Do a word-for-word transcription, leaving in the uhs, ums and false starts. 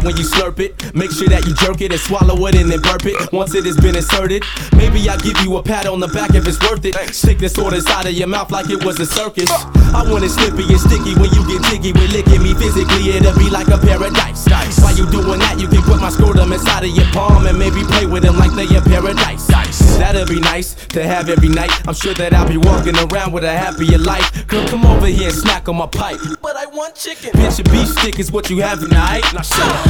when you slurp it. Make sure that you jerk it and swallow it and then burp it. Once it has been inserted, maybe I'll give you a pat on the back if it's worth it. Stick this sword inside of your mouth like it was a circus. I want it slippy and sticky when you get jiggy with licking me physically. It'll be like a paradise. While you doing that, you can put my scrotum inside of your palm and maybe play with them like they in paradise. That'll be nice to have every night. I'm sure that I'll be walking around with a happier life. Girl, come over here and snack on my pipe. But I want chicken. Bitch, a beef stick is what you have tonight. Now shut up.